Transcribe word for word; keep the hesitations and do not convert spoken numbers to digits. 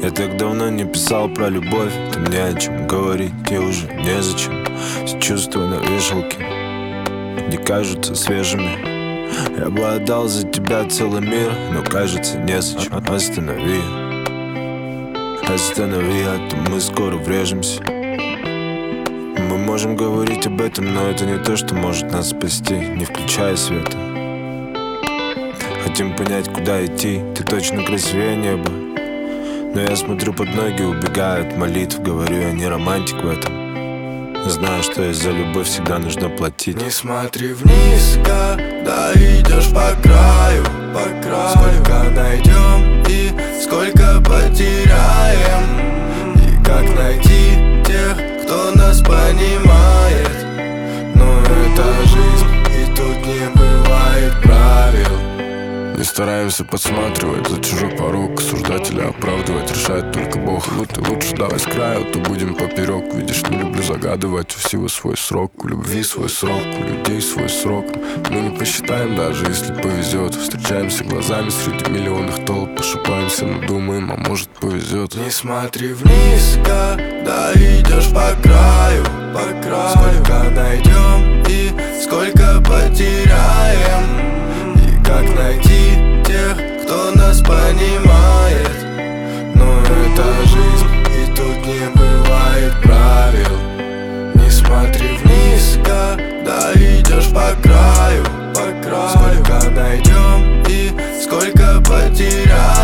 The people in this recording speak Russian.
Я так давно не писал про любовь. Ты мне о чем говорить, и уже незачем. Все чувства на вешалке не кажутся свежими. Я бы отдал за тебя целый мир, но кажется незачем. Останови, останови, а то мы скоро врежемся. Мы можем говорить об этом, но это не то, что может нас спасти. Не включая света. Хотим понять, куда идти. Ты точно красивее неба. Но я смотрю под ноги, убегаю от молитв. Говорю, я не романтик в этом. Знаю, что из-за любовь всегда нужно платить. Не смотри вниз, когда идешь по краю, по краю. Сколько найдем и сколько потеряем. И как найти тех, кто нас понимает. Но это жизнь, и тут не бывает правил. Не стараемся подсматривать за чужой порог, осуждать или оправдывать решает только Бог. Ну ты лучше давай с краю, то будем поперек. Видишь, не люблю загадывать, у всего свой срок. У любви свой срок, у людей свой срок. Мы не посчитаем, даже если повезет. Встречаемся глазами среди миллионных толп. Ошибаемся, но думаем, а может повезет. Не смотри вниз, когда идешь по краю, по краю. Сколько найдем и сколько потеряем. Как найти тех, кто нас понимает. Но это жизнь, и тут не бывает правил. Не смотри вниз, когда идешь по краю, по краю. Сколько найдем и сколько потеряем.